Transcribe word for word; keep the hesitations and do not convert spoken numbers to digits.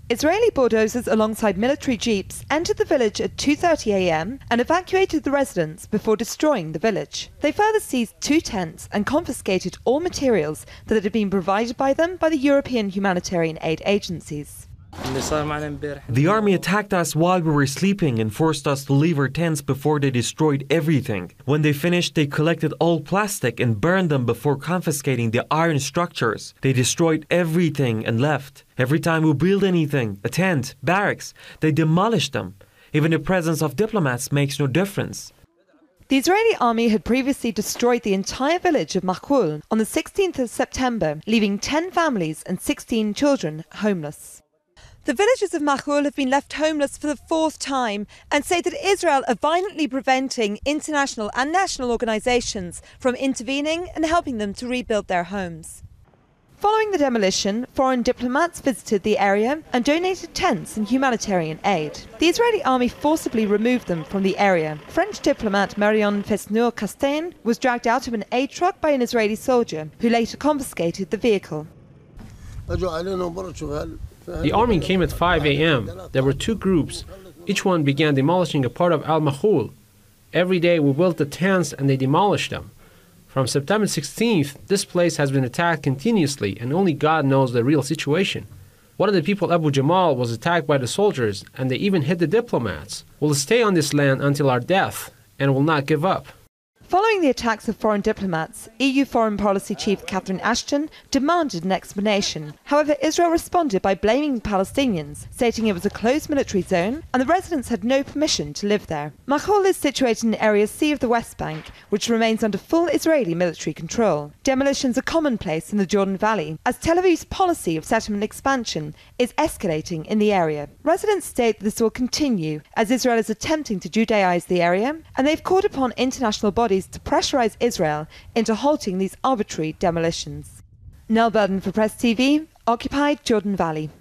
Israeli bulldozers alongside military jeeps entered the village at two thirty a m and evacuated the residents before destroying the village. They further seized two tents and confiscated all materials that had been provided by them by the European humanitarian aid agencies. The army attacked us while we were sleeping and forced us to leave our tents before they destroyed everything. When they finished, they collected all plastic and burned them before confiscating the iron structures. They destroyed everything and left. Every time we build anything, a tent, barracks, they demolished them. Even the presence of diplomats makes no difference. The Israeli army had previously destroyed the entire village of Makhul on the sixteenth of September, leaving ten families and sixteen children homeless. The villagers of Makhul have been left homeless for the fourth time and say that Israel are violently preventing international and national organisations from intervening and helping them to rebuild their homes. Following the demolition, foreign diplomats visited the area and donated tents and humanitarian aid. The Israeli army forcibly removed them from the area. French diplomat Marion Fesneur-Castaing was dragged out of an aid truck by an Israeli soldier, who later confiscated the vehicle. The army came at five a m There were two groups. Each one began demolishing a part of Al-Makhul. Every day we built the tents and they demolished them. From September sixteenth, this place has been attacked continuously and only God knows the real situation. One of the people, Abu Jamal, was attacked by the soldiers and they even hit the diplomats. We'll stay on this land until our death and will not give up. Following the attacks of foreign diplomats, E U Foreign Policy Chief Catherine Ashton demanded an explanation. However, Israel responded by blaming the Palestinians, stating it was a closed military zone and the residents had no permission to live there. Makhul is situated in Area C of the West Bank, which remains under full Israeli military control. Demolitions are commonplace in the Jordan Valley, as Tel Aviv's policy of settlement expansion is escalating in the area. Residents state that this will continue as Israel is attempting to Judaize the area, and they've called upon international bodies to pressurize Israel into halting these arbitrary demolitions. Nell Burden for Press T V, occupied Jordan Valley.